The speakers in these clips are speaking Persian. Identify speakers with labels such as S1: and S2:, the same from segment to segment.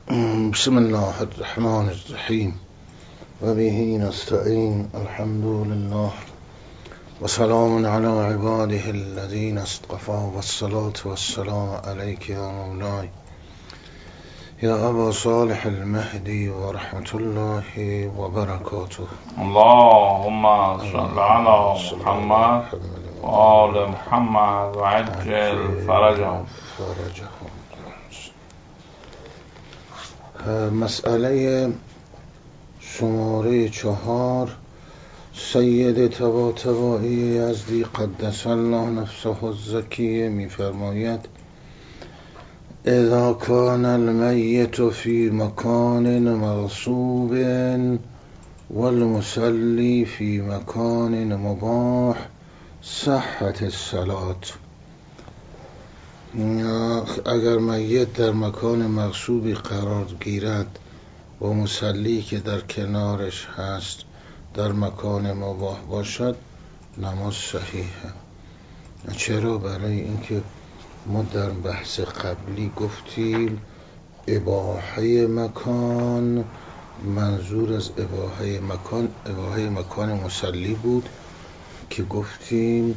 S1: بسم الله الرحمن الرحیم و به نستعین. الحمد لله و سلام علی عباده الذین اصطفی و الصلاة و السلام علیک یا مولاي یا ابا صالح المهدی و رحمت الله و برکاته.
S2: اللهم صل علی محمد و آل محمد و عجل فرجهم.
S1: مسئله شماره 4، سید طباطبایی یزدی قدس الله نفسه الزکیه می‌فرماید: اذا کان المیت فی مکان مغصوب والمصلی فی مکان مباح صحت الصلاة. اگر میت در مکان مغصوبی قرار گیرد و مصلی که در کنارش هست در مکان مباح باشد، نماز صحیحه. چرا؟ برای اینکه ما در بحث قبلی گفتیم اباحه مکان، منظور از اباحه مکان مصلی بود که گفتیم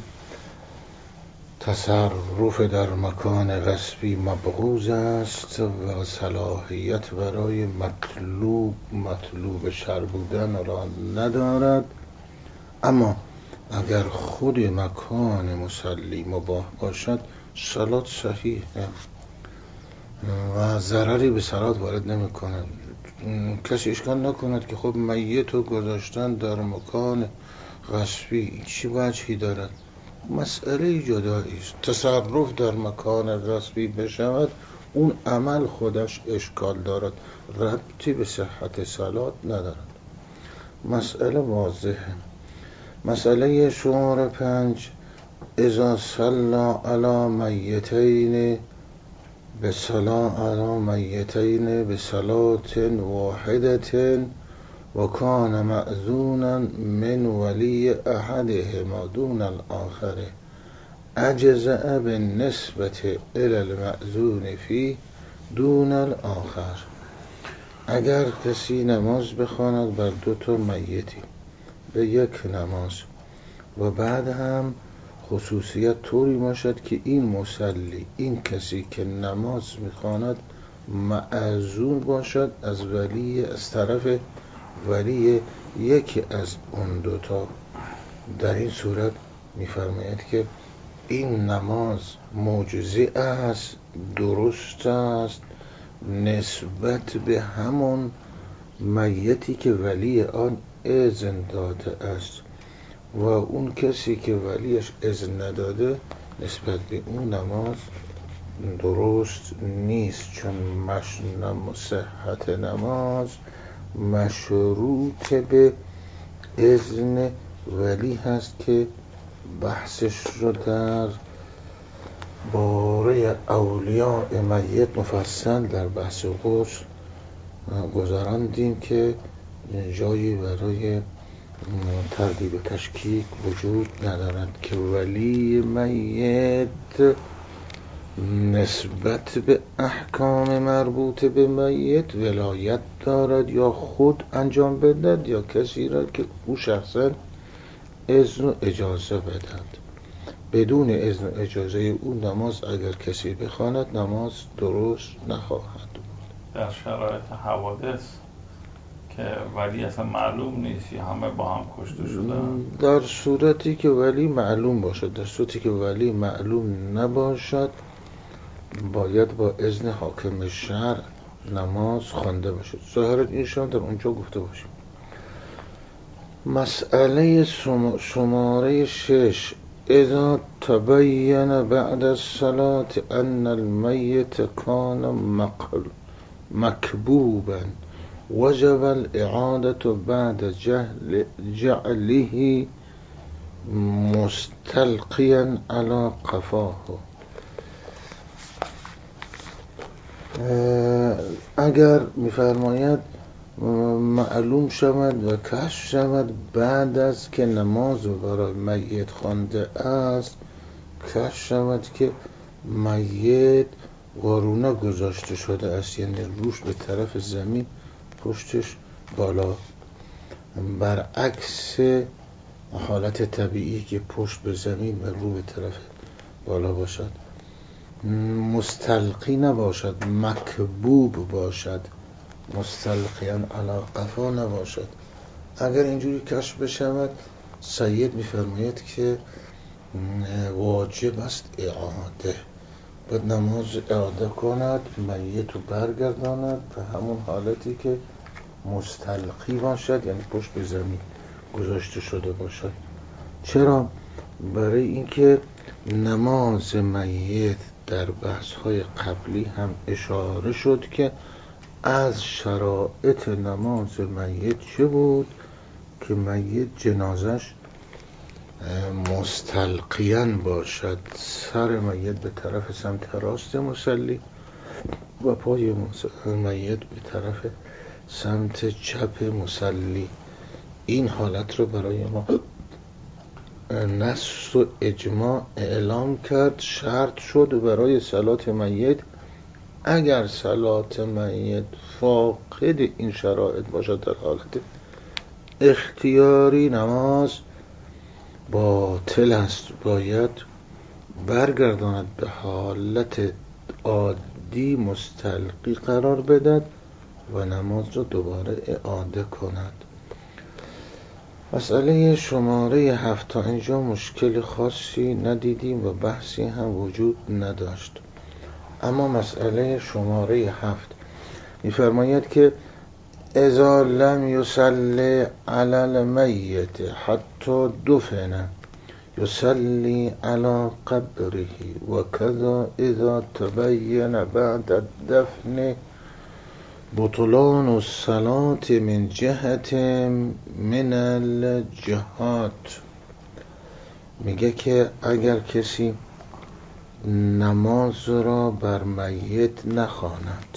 S1: تصرف در مکان غصبی مبغوض است و صلاحیت برای مطلوب شرع بودن را ندارد. اما اگر خود مکان مصلی مباح باشد، صلات صحیحه و ضرری به صلات وارد نمی کند. کسی اشکال نکند که خب میت رو گذاشتن در مکان غصبی چی وجهی دارد؟ مسئله جدایی است. تصرف در مکان غصبی بشود، اون عمل خودش اشکال دارد، ربطی به صحت صلات ندارد. مسئله واضحه. مسئله شماره 5، اذا صلى على میتین بصلاة واحدة و کان مأذونا من ولی احدهما دون الاخر اجزأ بالنسبة الى المأذون فيه دون الاخر. اگر کسی نماز بخواند بر دو تا میتی به یک نماز و بعد هم خصوصیت طوری باشد که این مصلی، این کسی که نماز میخواند مأذون باشد از طرف ولی یکی از اون دوتا، در این صورت میفرماید که این نماز معجزه است، درست است نسبت به همون میتی که ولی آن اذن داده است و اون کسی که ولیش اذن نداده نسبت به اون نماز درست نیست، چون صحت نماز مشروط به اذن ولی هست که بحثش رو در باره اولیاء میت مفصل در بحث غسل گذراندیم که جایی برای تردید و تشکیک وجود ندارد که ولی میت نسبت به احکام مربوط به میت ولایت دارد، یا خود انجام بدهد یا کسی را که او شخصا اذن و اجازه بدهد. بدون اذن و اجازه او نماز اگر کسی بخواند نماز درست نخواهد بود.
S2: در شرایط حوادث که ولی اصلا معلوم نیست یا همه با هم کشته شدن،
S1: در صورتی که ولی معلوم باشد، در صورتی که ولی معلوم نباشد باید با اذن حاکم شرع نماز خوانده باشد. ظاهرا این شما در اونجا گفته باشیم. مسئله شماره 6، اذا تبین بعد الصلاة ان المیت کان مکبوبا وجب الاعادة بعد جعله مستلقیا على قفاه. اگر می‌فرماید معلوم شود و کشف شود بعد از که نماز برای میت خوانده است، کشف شود که میت وارونه گذاشته شده است، یعنی روش به طرف زمین، پشتش بالا، برعکس حالت طبیعی که پشت به زمین و رو به طرف بالا باشد. مستلقی نباشد، مکبوب باشد، مستلقیان علی قفا نباشد. اگر اینجوری کشف بشود، سید می‌فرماید که واجب است اعاده، باید نماز اعاده کند، میت رو برگرداند به همون حالتی که مستلقی باشد، یعنی پشت به زمین گذاشته شده باشد. چرا؟ برای اینکه نماز میت در بحث‌های قبلی هم اشاره شد که از شرایط نماز میت چه بود؟ که میت جنازش مستلقیان باشد، سر میت به طرف سمت راست مصلی و پای میت به طرف سمت چپ مصلی. این حالت رو برای ما نص و اجماع اعلام کرد. شرط شد برای صلات میت، اگر صلات میت فاقد این شرایط باشد، در حالت اختیاری نماز باطل است، باید برگرداند به حالت عادی، مستلقی قرار بدهد و نماز رو دوباره اعاده کند. مسئله شماره 7 تا اینجا مشکل خاصی ندیدیم و بحثی هم وجود نداشت. اما مسئله شماره 7 می‌فرماید که اذا لم یصلی علی المیت حتی دفن یصلی علی قبره و کذا اذا تبین بعد الدفن بطلان الصلاة من جهت من الجهات. میگه که اگر کسی نماز را بر میت نخواند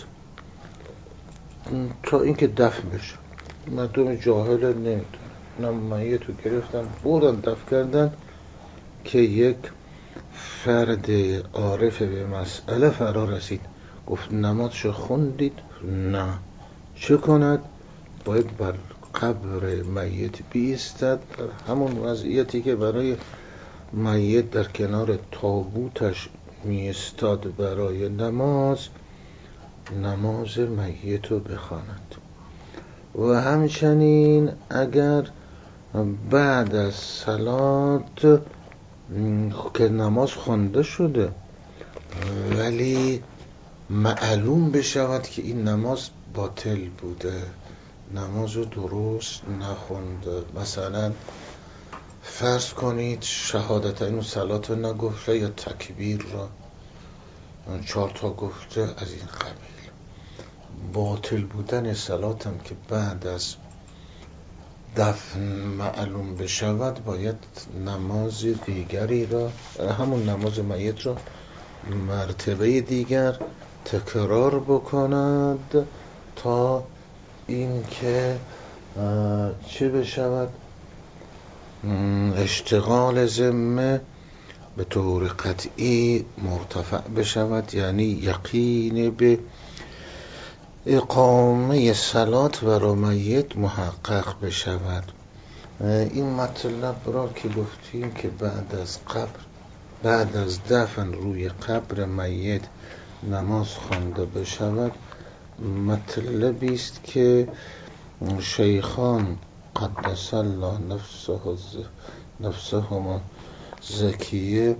S1: تا اینکه دفن بشه، مردم جاهل نمیدونن، میت رو گرفتن بردن دفن کردن، که یک فرد عارف به مسئله فرا رسید، گفت نمازشو خوندید؟ نه. چه کند؟ باید بر قبر میت بیستد، در همون وضعیتی که برای میت در کنار تابوتش میستاد برای نماز میت رو بخواند. و همچنین اگر بعد از صلات که نماز خوانده شده ولی معلوم بشود که این نماز باطل بوده، نماز رو درست نخونده، مثلا فرض کنید شهادتین و صلات رو نگفته یا تکبیر را 4 تا گفته، از این قبیل. باطل بودن صلات هم که بعد از دفن معلوم بشود، باید نماز دیگری را، همون نماز میت را مرتبه دیگر تکرار بکند تا این که چه بشود؟ اشتغال ذمه به طور قطعی مرتفع بشود، یعنی یقین به اقامه صلات و میت محقق بشود. این مطلب را که گفتیم که بعد از دفن روی قبر میت نماز خوانده بشود، مطلبی است که شیخان قدس الله نفسهما زکیه،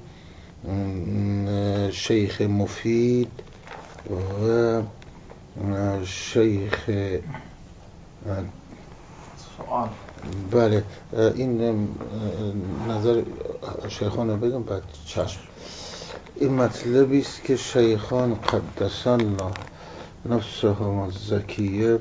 S1: شیخ مفید و شیخ بله، این نظر شیخان رو بگم بعد چشم. این مطلبی است که شیخان قدس الله نفسهما زکیه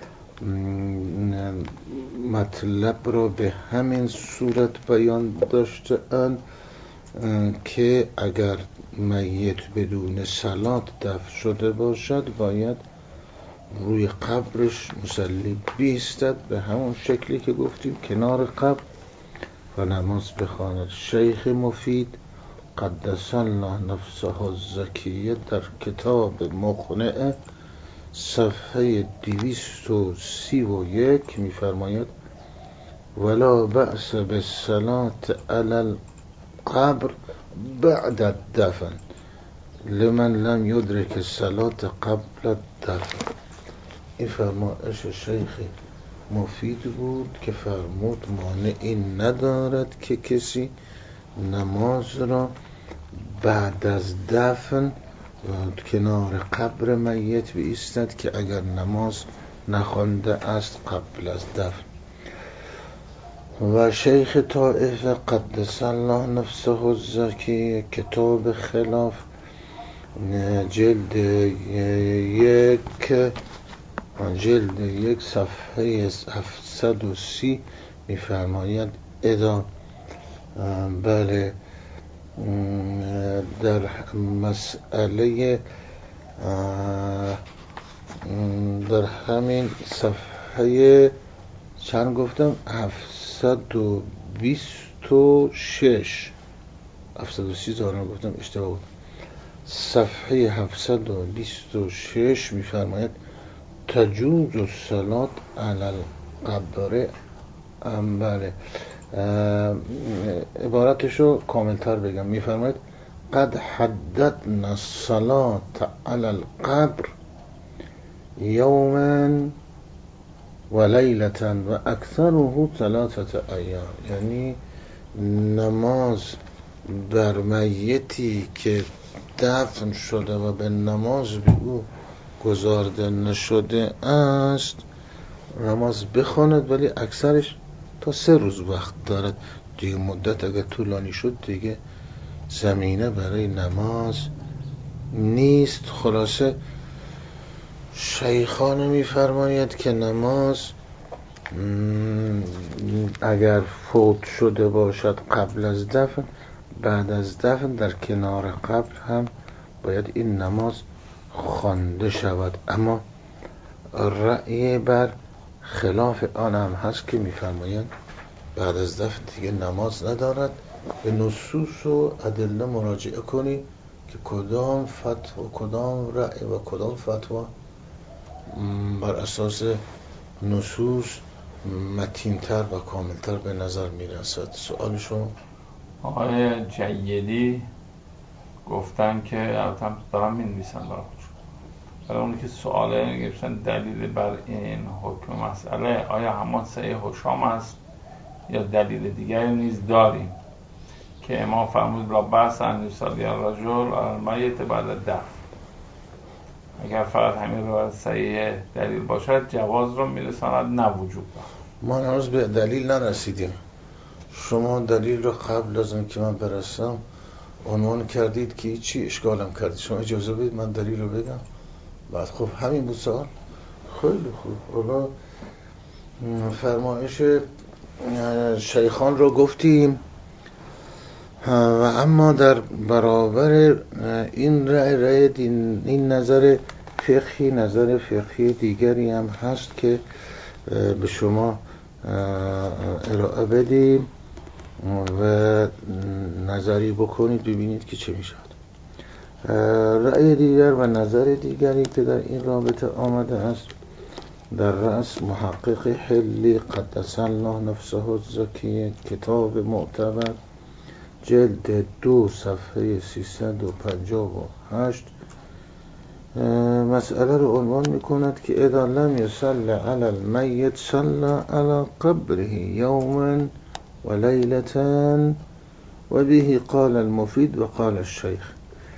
S1: مطلب را به همین صورت بیان داشته اند که اگر میت بدون صلات دفن شده باشد، باید روی قبرش مصلی بیستد به همون شکلی که گفتیم کنار قبر و نماز بخواند. شیخ مفید قدس الله نفسه الزکیه در کتاب مقنعه صفحه 231 می‌فرماید ولا بأس بالصلاة علی القبر بعد الدفن لمن لم يدرك الصلاة قبل الدفن. این فرمایش شیخ مفید بود که فرمود مانعی ندارد که کسی نماز را بعد از دفن کنار قبر میت بایستد که اگر نماز نخوانده است قبل از دفن. و شیخ طائفه قدس الله نفسه الزکی کتاب خلاف جلد یک صفحه 730 می‌فرماید اذا بله در مسئله در همین صفحه چند گفتم 726 730 زارن گفتم اشتباه بود. صفحه 726 می‌فرماید تجوز الصلاة علی القبر. بله عبارتشو کاملتر بگم می‌فرماید قد حددنا الصلاة علی القبر یوما و لیلة و اکثره 3 ایام. یعنی نماز بر میتی که دفن شده و به نماز به او گذارده نشده است نماز بخواند، ولی اکثرش تا 3 روز وقت دارد دیگه. مدت اگر طولانی شد دیگه زمینه برای نماز نیست. خلاصه شیخانه می‌فرماید که نماز اگر فوت شده باشد قبل از دفن، بعد از دفن در کنار قبر هم باید این نماز خوانده شود. اما رأی بر خلاف آن هم هست که می‌فرمایند بعد از دفن دیگه نماز ندارد. به نصوص و ادله مراجعه کنی که کدام فتوا کدام رأی و کدام فتوا بر اساس نصوص متین‌تر و کاملتر به نظر میرسد. سوالشون
S2: آقای جیدی گفتن که البته دارم می‌نویسن برای خودشون، برای اونی که سواله گفتن دلیل بر این حکم مسئله آیا همان صحیح حشام است یا دلیل دیگری نیز داریم که امام فرمود لا بأس ان یصلی الرجل علی المیت بعد دفن. اگر فقط همین روایت صحیح دلیل باشد جواز رو میرساند نه وجوب.
S1: ما هنوز به دلیل نرسیدیم. شما دلیل رو قبل از این که من برسم عنوان کردید که چی اشکالم کردید. شما اجازه بدید من دلیل رو بگم بعد. خب همین بود سوال. خیلی خوب. حالا فرمایش شیخان رو گفتیم و اما در برابر این رأی این نظر فقهی دیگری هم هست که به شما ارائه بدیم و نظری بکنید ببینید که چه میشود. رأی دیگر و نظر دیگری که در این رابطه آمده است در رأس محقق حلی قدس الله نفسه الزکی کتاب معتبر جلد 2 صفحه 358 مسئله رو عنوان میکند که اذا لم يصل على المیت صلى على قبره یوما و لیلة و به قال المفید و قال الشیخ.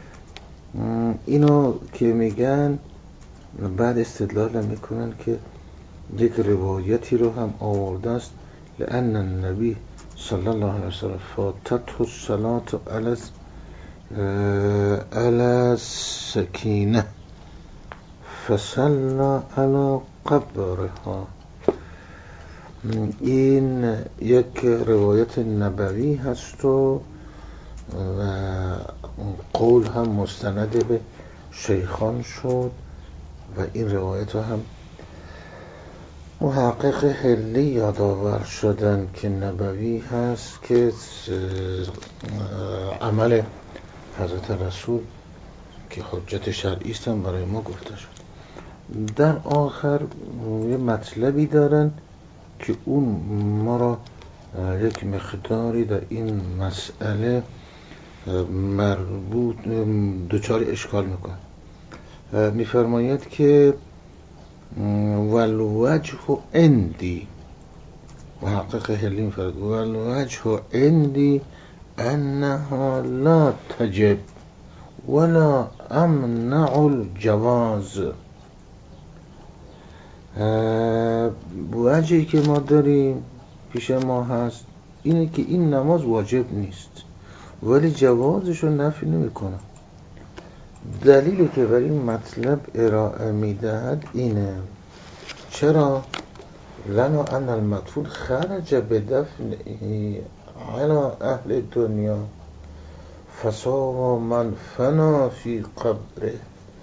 S1: اینو که میگن بعد استدلال میکنن که یک روایتی رو هم آورده است لأن النبی صلی الله علیه وسلم فاتته الصلاة علی السکینه فصلى علی قبرها. این یک روایت نبوی هست و قول هم مستند به شیخان شد و این روایت هم محقق حلی یادآور شدن که نبوی هست که عمل حضرت رسول که حجت شرعی است هم برای ما گفته شد. در آخر یه مطلبی دارن که اون ما را یک مقداری در این مسئله مربوط دچار اشکال میکنه. میفرماید که والوجه عندی، محقق حلی میفرماید والوجه عندی انها لا تجب ولا امنع الجواز. وجهی که ما داریم پیش ما هست اینه که این نماز واجب نیست ولی جوازش رو نفی نمیکنه. دلیلی که برای این مطلب ارائه میدهد اینه چرا؟ لنا ان المدفون خرج بدفنه علی اهل دنیا فساوا من فنا فی قبره.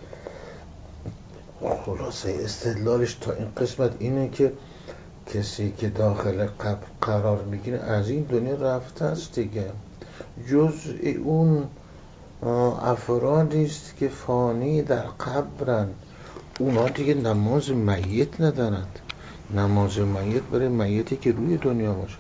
S1: خلاصه استدلالش تا این قسمت اینه که کسی که داخل قبر قرار میگیره از این دنیا رفته است دیگه، جزء اون افرادی است که فانی در قبرن. اونا دیگه نماز میت ندارند. نماز میت برای میتی که روی دنیا باشد.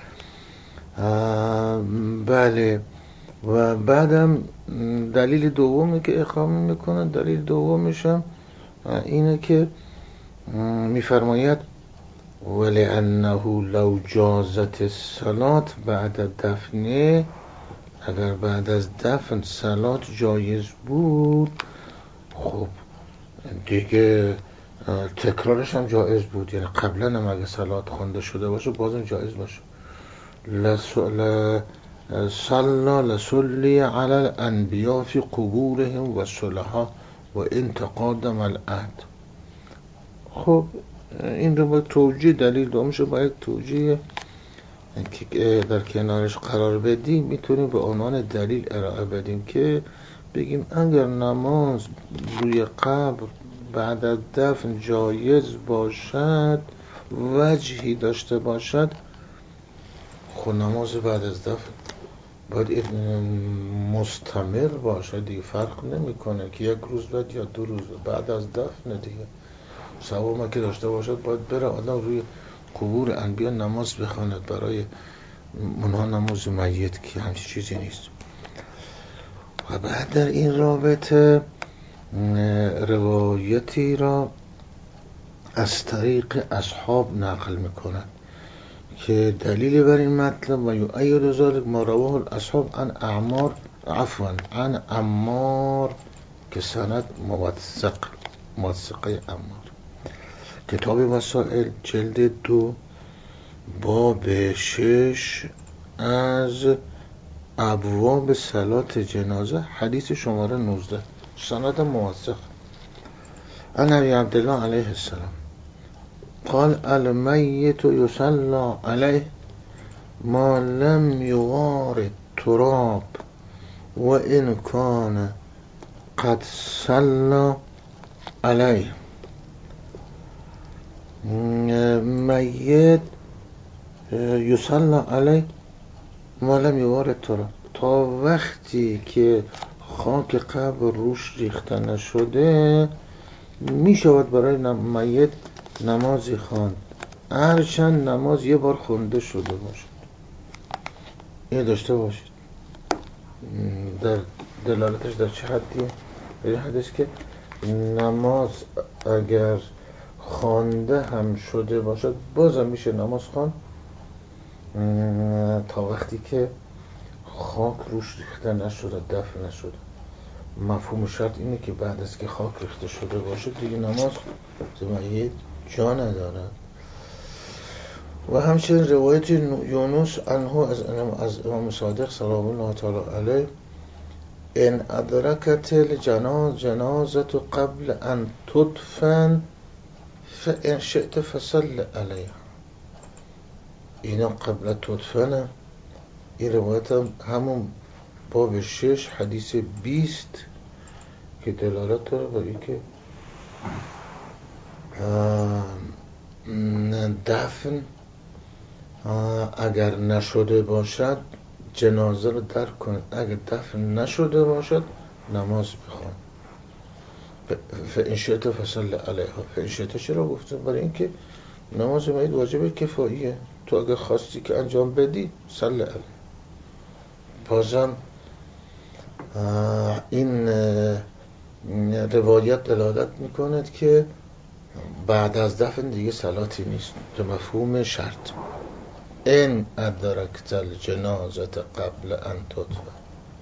S1: بله. و بعدم دلیل دومی که اقامه میکنن، دلیل دومش هم اینه که میفرماید ولعنه لو جازت الصلات بعد دفنه، اگر بعد از دفن صلات جایز بود خب دیگه تکرارش هم جایز بود، یعنی قبلا هم اگه صلات خوانده شده باشه بازم جایز باشه. صلا لصلی علی الانبیاء فی قبورهم و صلحا و انتقادم العهد. خب این رو باید توجیه، دلیل دومش رو باید توجیه که در کنارش قرار بدیم، میتونیم به عنوان دلیل ارائه بدیم که بگیم اگر نماز روی قبر بعد از دفن جایز باشد، وجهی داشته باشد، خب نماز بعد از دفن باید مستمر باشد دیگه، فرق نمیکنه که یک روز بعد یا 2 روز بعد از دفن دیگه. ثواب که داشته باشد باید بره آدم روی قبور انبیا نماز بخواند، برای اونها نماز میت که همچین چیزی نیست. و بعد در این رابطه روایتی را از طریق اصحاب نقل میکنند که دلیل بر این مطلب و یؤید ذلک ما رواه الاصحاب عن عن عمار که سند موثقه عمار. کتاب مسائل جلد 2 باب 6 از ابواب صلات جنازه حدیث شماره 19 سند موثق. عن ابی عبدالله علیه السلام قال المیت یصلی علیه ما لم یغار التراب و ان کان قد صلی علیه. میت یصلی علیه ما لم یغار التراب، تا وقتی که خاک قبر روش ریخته نشده می شود برای میت نمازی خواند، هرچند نماز یه بار خونده شده باشد. این داشته باشید در دلالتش در چه حدیه؟ این حدیث که نماز اگر خوانده هم شده باشد بازم میشه نماز خواند تا وقتی که خاک روش ریخته نشده، دفن نشده. مفهوم شرط اینه که بعد از که خاک ریخته شده باشه دیگه نماز میت جا نداره. و همچنین روایت یونس عنه از امام صادق سلام الله تعالی علیه ان ادرکت الجنازه قبل ان تدفن فان شئت فصل علیها. اینا قبل تدفن، این روایت همون باب 6 حدیث 20 که دلالت داره بر این که دفن اگر نشده باشد جنازه رو درک کنید، اگر دفن نشده باشد نماز بخوان. فإن شئت فصل علیها. فإن شئت چرا گفته؟ برای اینکه نماز مید واجب کفاییه، تو اگر خواستی که انجام بدی صل علیه. بازم این روایت دلالت میکند که بعد از دفن دیگه صلاتی نیست، به مفهوم شرط. ان ادرکت الجنازه قبل ان تدفن.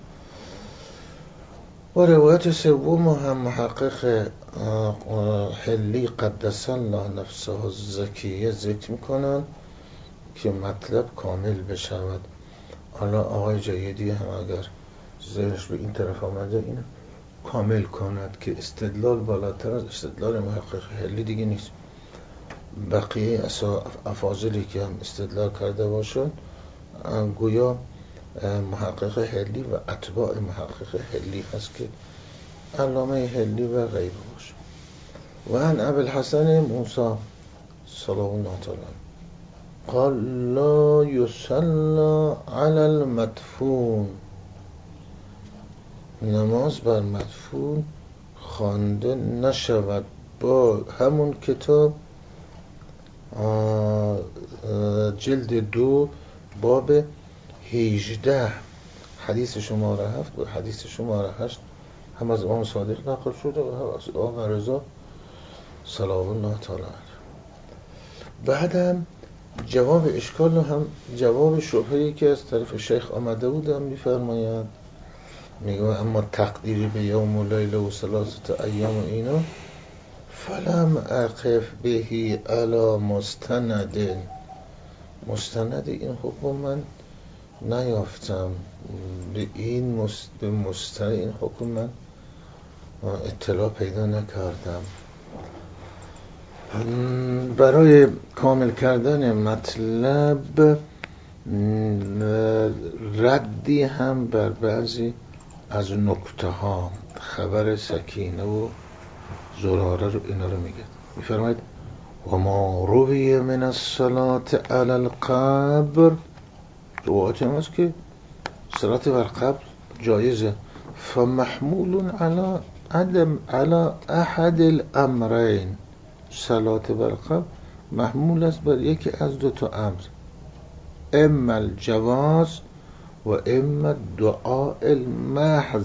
S1: و روایت سوم هم محقق حلی قدس الله نفسه الزکیه ذکر میکنن که مطلب کامل بشود. حالا آقای جیدی هم اگر ذهنش به این طرف آمده این کامل کند که استدلال بالاتر از استدلال محقق حلی دیگه نیست. بقیه افاضلی که هم استدلال کرده باشن گویا محقق حلی و اتباع محقق حلی هست که علامه حلی و غیره باشه. و عن ابی الحسن موسی صلی الله تعالی قال لا یصلی علی المدفون. نماز بر مدفون خوانده نشود. با همون کتاب جلد 2 باب 18 حدیث شماره 7 و حدیث شماره 8 هم از امام صادق نقل شده و هم از امام رضا صلوات الله تعالی علیه. بعدم جواب اشکال هم جواب شبهه‌ای که از طرف شیخ آمده بود هم می‌فرماید، میگه اما تقدیری به یوم و لیله و ثلاثه ایام و اینا فلم اقف بهی علی مستند. مستند این حکم من نیافتم، به مستند این حکم من اطلاع پیدا نکردم. برای کامل کردن مطلب ردی هم بر بعضی از نکته ها خبر سکینه و زراره رو اینا رو میگه. میفرماید و ما روی من الصلاة علی القبر. روایت هم هست که صلات بر قبر جایزه. فمحمول علی احد الامرین. صلات بر قبر محمول است بر یکی از دو تا امر، اما الجواز و اما دعاء المحض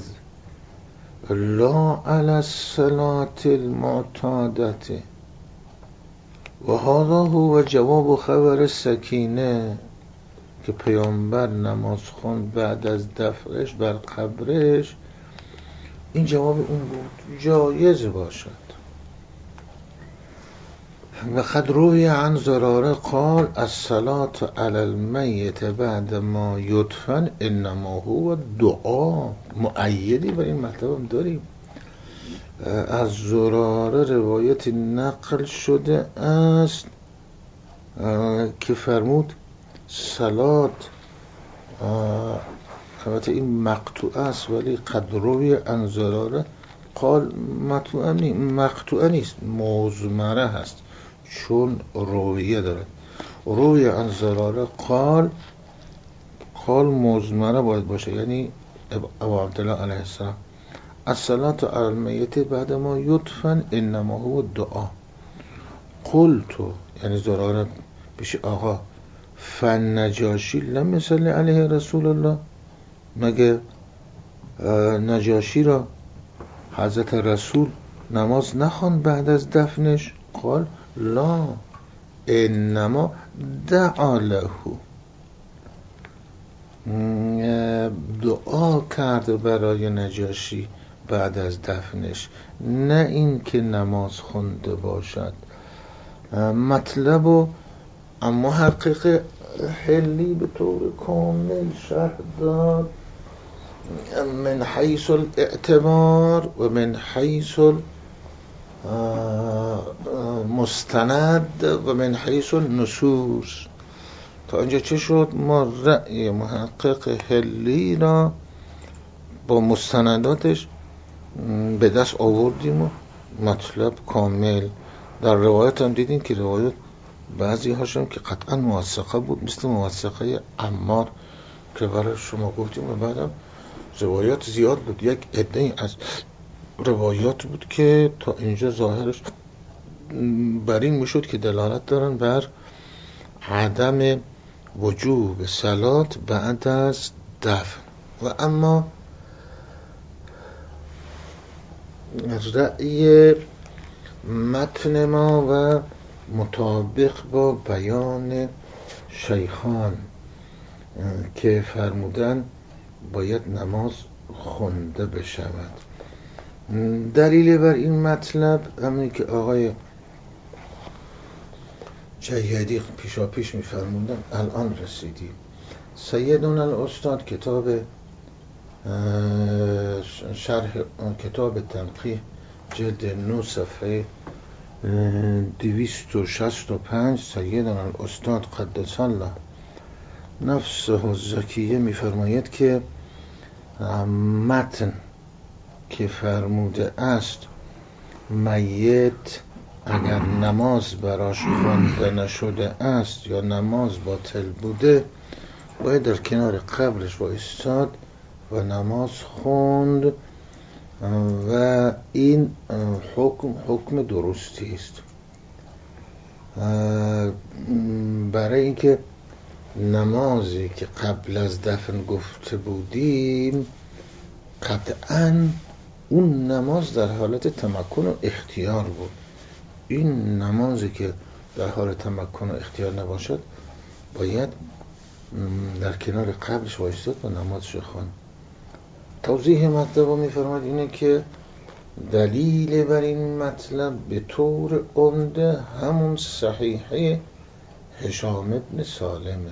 S1: لا علی الصلاة المعتادة. و هذا هو جواب خبر سکینه که پیامبر نماز خوند بعد از دفنش بر قبرش. این جواب اون بود جایز باشد. و قد روی عن زراره قال الصلاة علی المیت بعد ما یدفن انما هو دعا. مؤیدی بر این مطلب هم داریم. از زراره روایت نقل شده است که فرمود صلات، البته این مقطوع است ولی قد روی عن زراره قال مقطوع نیست، مضمره هست چون رویه دارد. روی عن زراره قال مضمره باید باشه، یعنی ابو عبدالله علیه السلام الصلاة علی المیت بعد ما یدفن انما هو دعا. قلتو یعنی زراره پیش آقا فالنجاشی لم یصلی علیه رسول الله. مگه نجاشی را حضرت رسول نماز نخواند بعد از دفنش؟ قال لا انما دعا له. دعا کرد برای نجاشی بعد از دفنش، نه این که نماز خونده باشد. مطلب و اما حقیقه حلی به طور کامل شرح داد من حیث الاعتبار و من حیث مستند و من حیث النصوص. تا اینجا چه شد؟ ما رأی محقق حلی را با مستنداتش به دست آوردیم و مطلب کامل. در روایت هم دیدیم که روایت بعضی هاشون که قطعا موثقه بود، مثل موثقه عمار که برای شما گفتیم، و بعدم روایات زیاد بود. یک عده از روایات بود که تا اینجا ظاهرش بر این میشد که دلالت دارن بر عدم وجوب صلات بعد از دفن. و اما رأی متن ما و مطابق با بیان شیخان که فرمودن باید نماز خونده بشود، دلیل بر این مطلب همین که آقای جیدی پیشا پیش می‌فرمودن الان رسیدیم. سیدنا الاستاد کتاب شرح کتاب تنقیح جلد 9 صفحه 265 سیدنا الاستاد قدس الله نفسه الزکیه می‌فرماید که متن که فرموده است میت اگر نماز براش خوانده نشده است یا نماز باطل بوده، باید در کنار قبرش وایستاد و نماز خوند و این حکم درستی است. برای اینکه نمازی که قبل از دفن گفته بودیم قطعاً اون نماز در حالت تمکن و اختیار بود. این نمازی که در حال تمکن و اختیار نباشد باید در کنار قبرش وایستاد و نمازش خواند. توضیح مطلب می‌فرماید اینه که دلیل بر این مطلب به طور عمده همون صحیحه هشام بن سالمه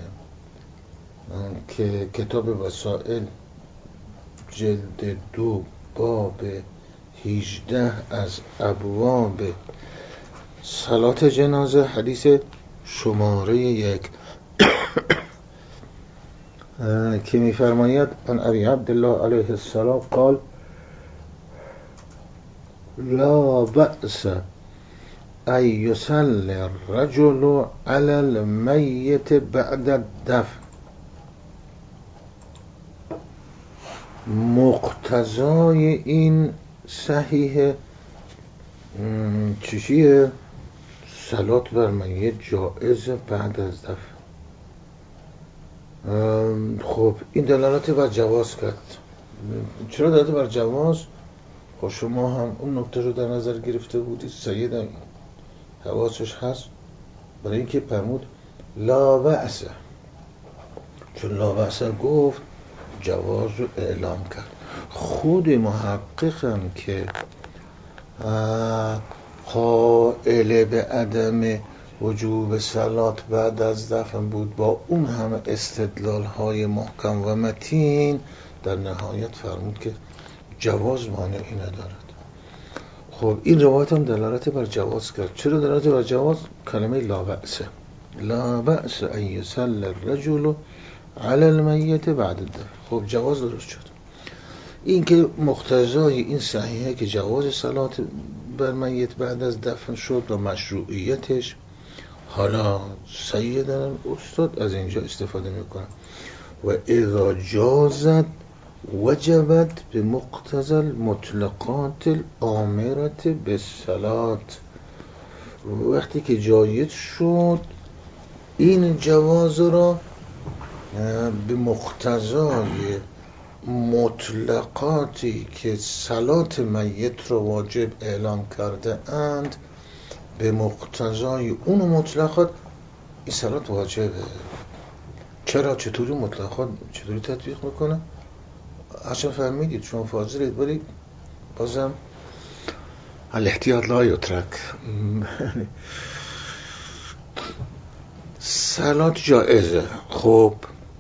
S1: که کتاب وسائل جلد 2 باب 18 از ابواب صلات جنازه حدیث شماره 1 که می‌فرماید ان ابی عبدالله علیه السلام قال لا بأس ان يصلي الرجل على الميت بعد الدفن. مقتضای این صحیح چیه؟ صلات بر میت جائز بعد از دفن. خب این دلالت بر جواز کرد. چرا دلالت بر جواز؟ خب شما هم اون نکته رو در نظر گرفته بودید، سید هم حواسش هست، برای اینکه فرمود لا بأس، چون لا بأس گفت جواز رو اعلام کرد. خود محققم که قائل به عدم وجوب صلات بعد از دفن بود، با اون همه استدلال های محکم و متین در نهایت فرمود که جواز مانعی ندارد. خب این روایت هم دلالت بر جواز کرد. چرا دلالت بر جواز؟ کلمه لا بأس، لا بأس ان يصلي الرجل على المیت بعد الدفن. خب جواز درست شد. این که مقتضای این صحیحه که جواز صلات بر میت بعد از دفن شد و مشروعیتش، حالا سیدنا استاد از اینجا استفاده میکنه و اذا جازت وجبت به مقتضى المطلقات الامرة بالصلات. وقتی که جایز شد این جواز را به مقتضای مطلقاتی که صلات میت را واجب اعلام کرده اند، به مقتضای اون مطلقات این صلات واجبه. چرا؟ چطوری مطلقات چطوری تطبیق میکنه؟ عشان فهمیدید شما فاضلید، ولی بازم الاحتیاط لا یترک. صلات جائزه. خب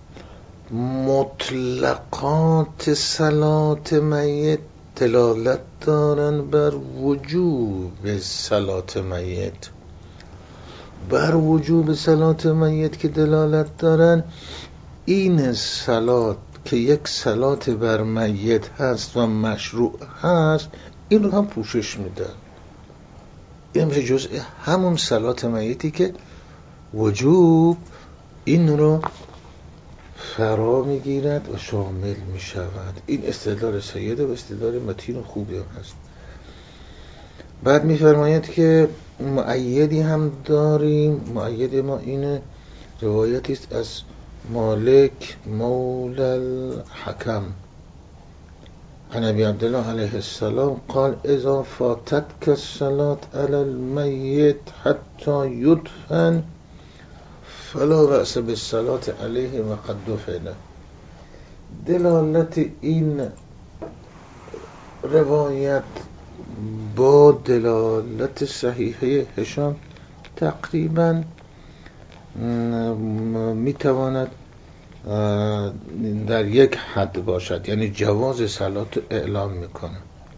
S1: مطلقات صلات میت دلالت دارن بر وجوب صلات میت. بر وجوب صلات میت که دلالت دارن، این صلات که یک صلات بر میت هست و مشروع هست، این رو هم پوشش میدن. این میشه جزء همون صلات میتی که وجوب این رو فرا میگیرد و شامل میشود. این استدلال سیده و استدلال متین و خوبی هم هست. بعد میفرماید که مؤیدی هم داریم. مؤید ما اینه، روایتی است از مالک مولا الحکم عن ابی عبدالله علیه السلام قال اذا فاتتك الصلاة علی المیت حتی یدفن فلا بأس بالصلاة علیه وقد دفن. دلالت این روایت با دلالت صحیحه هشام تقریبا میتواند در یک حد باشد، یعنی جواز صلات اعلام میکنه.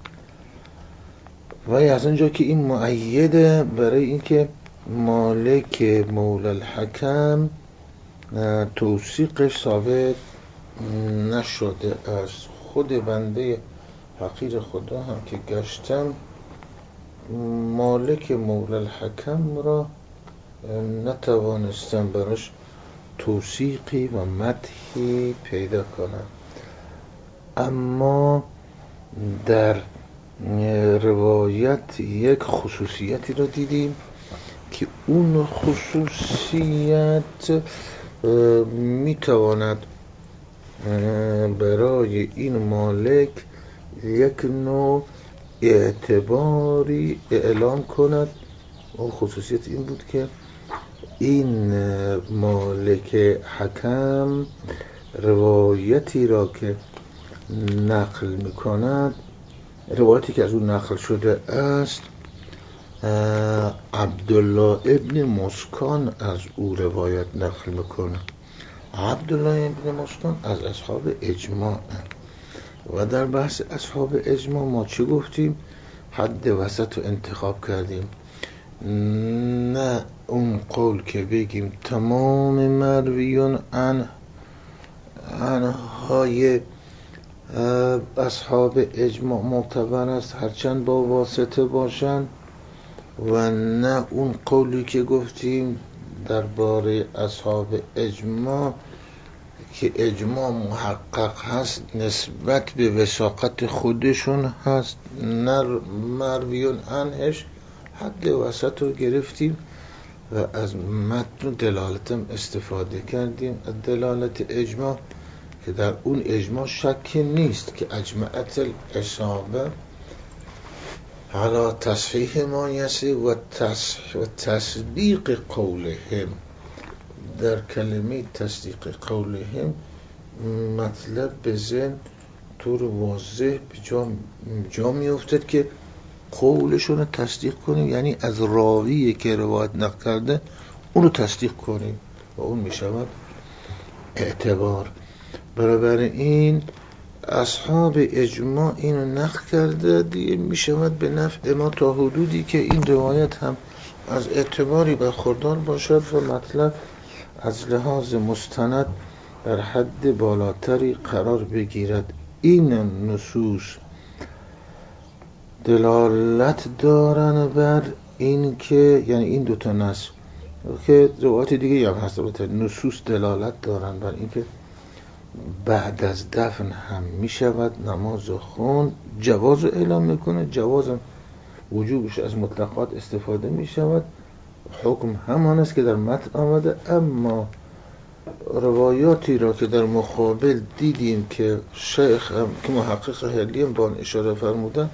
S1: و از اونجا که این مؤیده برای اینکه مالک مولا الحکم توثیقش ثابت نشده، از خود بنده حقیر خدا هم که گشتم مالک مولا الحکم را نتوانستم براش توثیقی و مدحی پیدا کنم. اما در روایت یک خصوصیتی رو دیدیم که اون خصوصیت میتواند برای این مالک یک نوع اعتباری اعلام کند. اون خصوصیت این بود که این مالک حکم روایتی را که نقل میکند، روایتی که از اون نقل شده است، عبدالله ابن مسکان از او روایت نقل میکنه. عبدالله ابن مسکان از اصحاب اجماع و در بحث اصحاب اجماع ما چه گفتیم؟ حد وسط رو انتخاب کردیم. نه اون قول که بگیم تمام مرویون عنهای اصحاب اجماع معتبر است هرچند با واسطه باشند، و نه اون قولی که گفتیم درباره اصحاب اجماع که اجماع محقق هست نسبت به وثاقت خودشون هست، نه مرویون عنهش حد وسط رو گرفتیم و از متن دلالتم استفاده کردیم. دلالت اجماع که در اون اجماع شک نیست که اجمعت الاصحابه علی تصحیح ما یسی و تصدیق قولهم. در کلمه تصدیق قولهم مطلب به ذهن طور واضح جا می افتد که قولشون رو تصدیق کنیم، یعنی از راوی که روایت نقل کرده اون رو تصدیق کنیم و اون می شود اعتبار. برای این اصحاب اجماع اینو نقل کرده، دیگه می شود به نفع ما تا حدودی که این روایت هم از اعتباری برخوردار باشد و مطلب از لحاظ مستند در حد بالاتری قرار بگیرد. این نصوص دلالت دارن بر این که، یعنی این دوتا نص که روایت دیگه هم هست، نصوص دلالت دارن بر این که بعد از دفن هم می شود نماز خوند. جواز اعلام میکنه، جواز وجوبش از مطلقات استفاده می شود، حکم همان است که در متن آمده. اما روایاتی را که در مقابل دیدیم که شیخ که محقق حلی با اشاره فرمودن،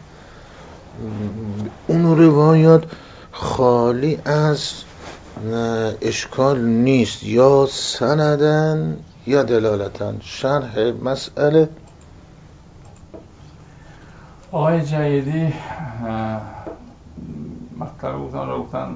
S1: اون روایات خالی از اشکال نیست، یا سندن یا دلالتن. شرح مسئله
S2: آقای جیدی مطلب گفتن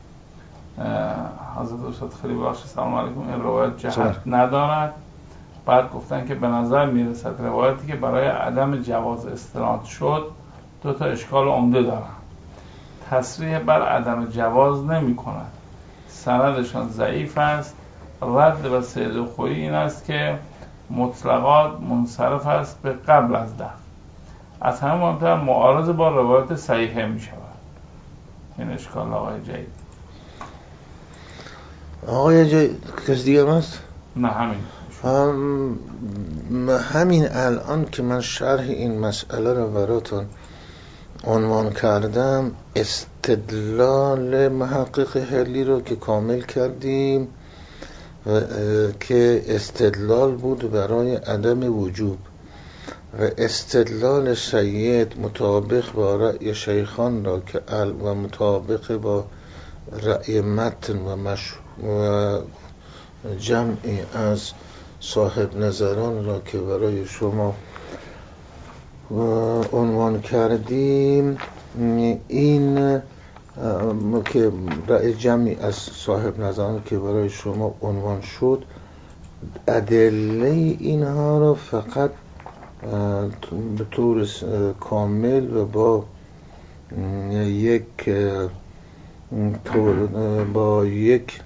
S2: حضرت استاد خیلی بخش سلام علیکم، این روایت جهت ندارد. بعد گفتن که به نظر میرسد روایتی که برای عدم جواز استناد شد دو تا اشکال عمده دارن. تصریح بر عدم جواز نمی کند، سندشان ضعیف است. رد و سید خویی این است که مطلقات منصرف است به قبل از دفن. از همه مهمتر معارض با روایت صحیحه می شود. این اشکال آقای جدید.
S1: آقای جای کسی دیگه هست؟
S2: نه همین.
S1: همین الان که من شرح این مسئله رو براتون عنوان کردم، استدلال محقق هلی رو که کامل کردیم که استدلال بود برای عدم وجوب و استدلال سید مطابق با رأی شیخان را که و مطابق با رأی متن و جمعی از صاحب نظران را که برای شما عنوان کردیم، این که رأی جمعی از صاحب نظران که برای شما عنوان شد، ادله اینها را فقط به طور کامل و با یک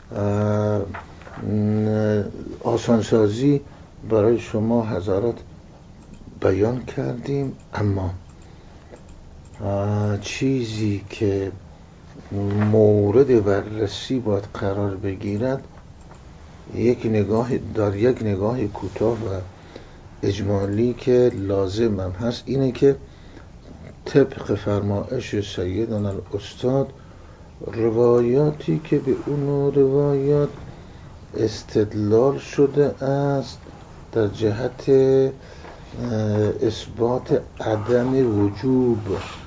S1: آسانسازی برای شما حضرات بیان کردیم. اما چیزی که مورد بررسی باید قرار بگیرد، یک نگاه کوتاه و اجمالی که لازم هم هست، اینه که طبق فرمایش سیدنا الاستاد، روایاتی که به اون روایات استدلال شده است در جهت اثبات عدم وجوب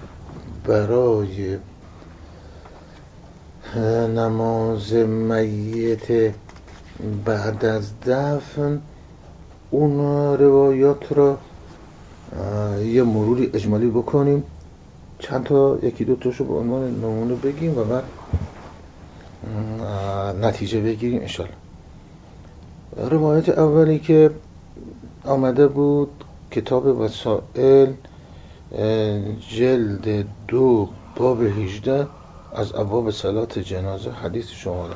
S1: برای نماز میت بعد از دفن، اون روایات را یه مروری اجمالی بکنیم، چند تا یکی دو تاشو به عنوان نمونه بگیم و بعد نتیجه بگیریم انشالله. روایت اولی که آمده بود کتاب وسائل جلد 2 باب 18 از ابواب صلات جنازه، حدیث شماره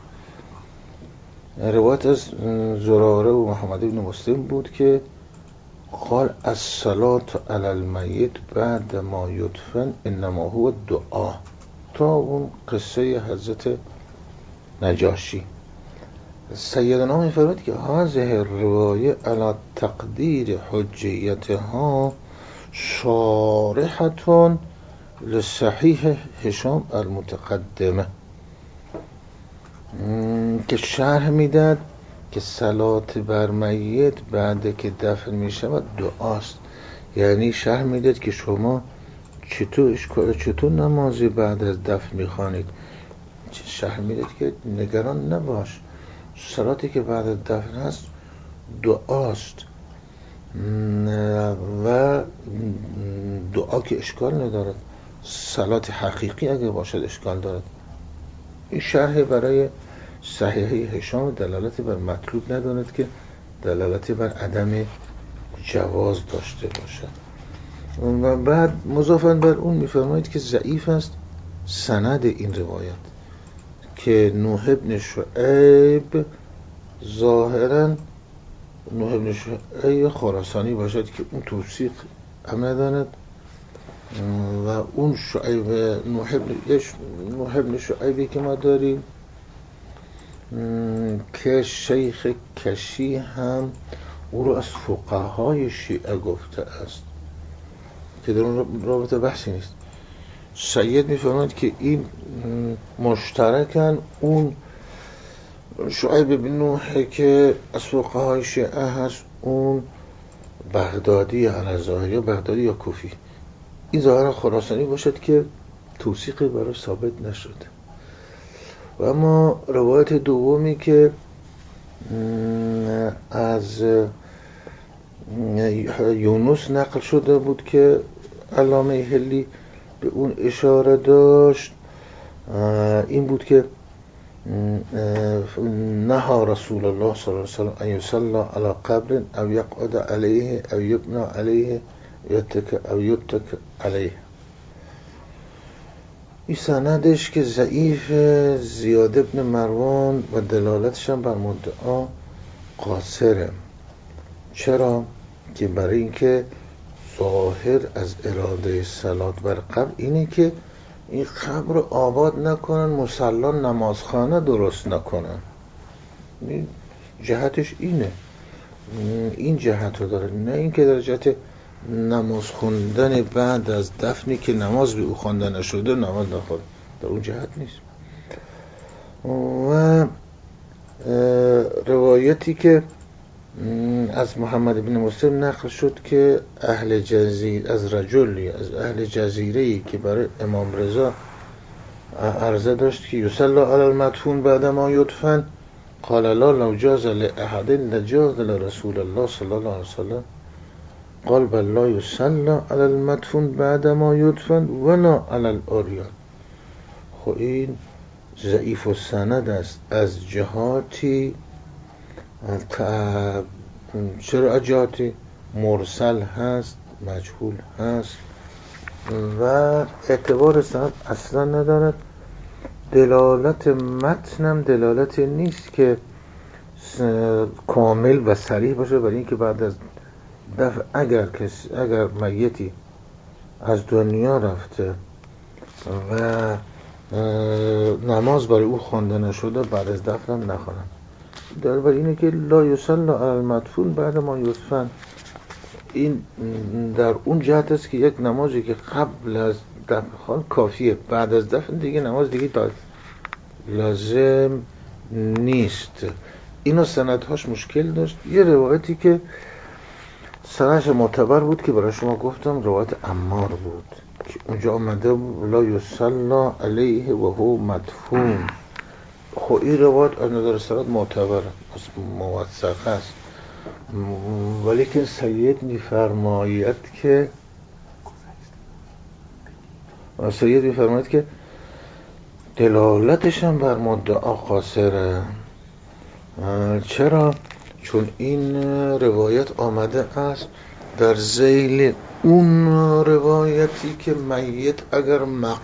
S1: 5، روایت از زراره و محمد بن مسلم بود که قال الصلاة علی المیت بعد ما یدفن انما هو دعا، تا اون قصه حضرت نجاشی. سیدنا می‌فرماید که هذه روایه علی تقدیر حجیتها شارحة لصحیح هشام المتقدمه، که شرح میداد که صلات بر میت بعد که دفن میشود دعاست. یعنی شرح میداد که شما چطور نمازی بعد از دفن میخوانید. شرح میداد که نگران نباش، صلاتی که بعد از دفن هست دعاست و دعا که اشکال ندارد، صلات حقیقی اگه باشد اشکال دارد. این شرح برای صحیحه هشام دلالتی بر مطلوب ندارد که دلالتی بر عدم جواز داشته باشد. و بعد مضافاً بر اون میفرمایید که ضعیف است سند این روایت، که نوح بن شعیب ظاهراً نوح بن شعیب خراسانی باشد که اون توثیق هم ندارد، و اون شعیب نوح بن شعیبی که ما داریم که شیخ کشی هم او رو از فقهای شیعه گفته است که در اون رابطه بحثی نیست. سید میفرماید که این مشترکن، اون شعیب بن نوح که از فقهای شیعه هست، اون بغدادی یا ظاهری یا بغدادی یا کوفی، این ظاهرا خراسانی باشد که توثیقی برای ثابت نشده. و اما روایت دومی که از یونس نقل شده بود که علامه هلی به اون اشاره داشت، این بود که نهى رسول الله صلی الله علیه وسلم ان یصلی علی قبر او یقعد علیه او یبنى علیه او یتک علیه. این سندش که ضعیف، زیاد ابن مروان و دلالتش هم بر مدعا قاصره. چرا؟ که برای اینکه ظاهر از اراده صلات بر قبر اینه که این قبر رو آباد نکنن، مصلا نمازخانه درست نکنن. این جهتش اینه، این جهت رو داره، نه این که در جهت نماز خوندن بعد از دفنی که نماز به او خوانده نشده نماز نخواد، در اون جهت نیست. و روایتی که از محمد بن مسلم نقل شد که اهل جزیره، از رجلی از اهل جزیره‌ای که برای امام رضا عرضه داشت که یصلی علی المدفون بعد ما یدفن، قال لا لو جاز لأحد لجاز لرسول الله صلی الله علیه وسلم، قال بل لا یصلی علی المدفون بعد ما یدفن ولا علی العریان. خب این ضعیف السند است از جهاتی، چرا جهاتی مرسل هست، مجهول هست و اعتبار سند اصلا ندارد. دلالت متنم دلالت نیست که کامل و صریح باشه برای اینکه بعد از دفن اگر میتی از دنیا رفته و نماز برای او خوانده نشده بعد از دفن نخوانن. در برای اینه که لا یصلی علی المدفون بعد ما یدفن، این در اون جهت است که یک نمازی که قبل از دفن خوان کافیه، بعد از دفن دیگه نماز دیگه لازم نیست. اینو سندهاش مشکل داشت. یه روایتی که سندش معتبر بود که برای شما گفتم روایت عمار بود که اونجا آمده لا یصلی علیه و هو مدفون. خب این روایت از نظر سند معتبر موثق است، ولیکن سید میفرماید که دلالتش هم بر مدعا قاصره. چرا؟ چون این روایت آمده است در ذیل اون روایتی که میت اگر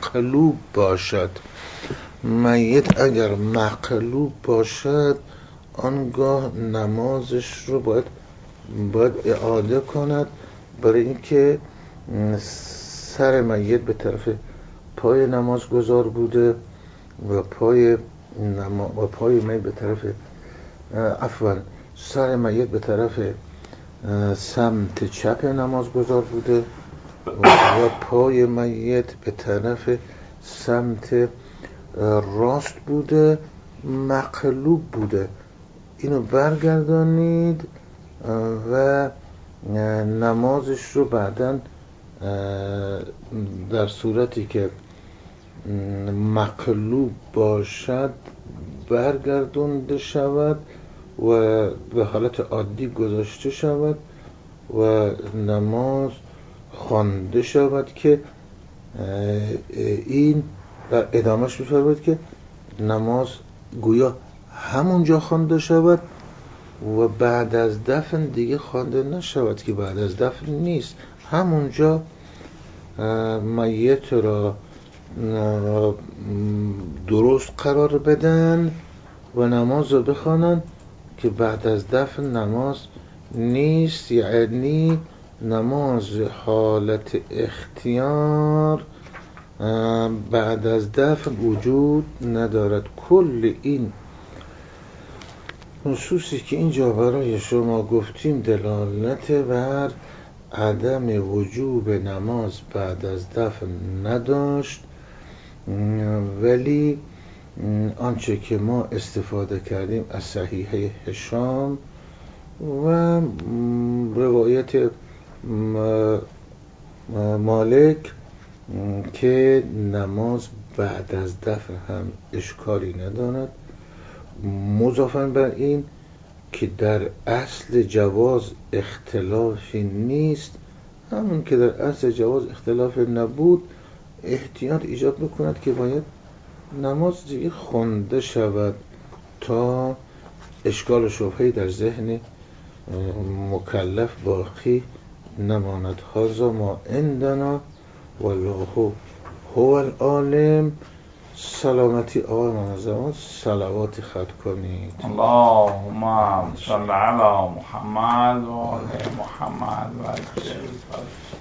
S1: مقلوب باشد آنگاه نمازش رو باید اعاده کند، برای اینکه سر میت به طرف پای نماز گذار بوده و پای میت به طرف سر میت به طرف سمت چپ نماز گذار بوده و پای میت به طرف سمت راست بوده، مقلوب بوده. اینو برگردانید و نمازش رو بعداً در صورتی که مقلوب باشد برگردونده شود و به حالت عادی گذاشته شود و نماز خوانده شود که این در ادامهش می‌فرماید که نماز گویا همونجا خوانده شود و بعد از دفن دیگه خوانده نشود که بعد از دفن نیست، همونجا میت را درست قرار بدن و نماز رو بخوانن که بعد از دفن نماز نیست. یعنی نماز حالت اختیار بعد از دفن وجود ندارد. کل این نصوصی که اینجا برای شما گفتیم دلالت بر عدم وجوب نماز بعد از دفن نداشت، ولی آنچه که ما استفاده کردیم از صحیحه هشام و روایت مالک که نماز بعد از دفن هم اشکالی ندارد، مضافاً بر این که در اصل جواز اختلافی نیست، همون که در اصل جواز اختلاف نبود احتیاط ایجاد میکند که باید نماز دیگه خونده شود تا اشکال و شبهه‌ای در ذهن مکلف باقی نماند. هذا ما عندنا والله هو العالم. سلامتی آقای منظمان صلوات خط کنید.
S2: اللهم صل علی محمد و آل محمد و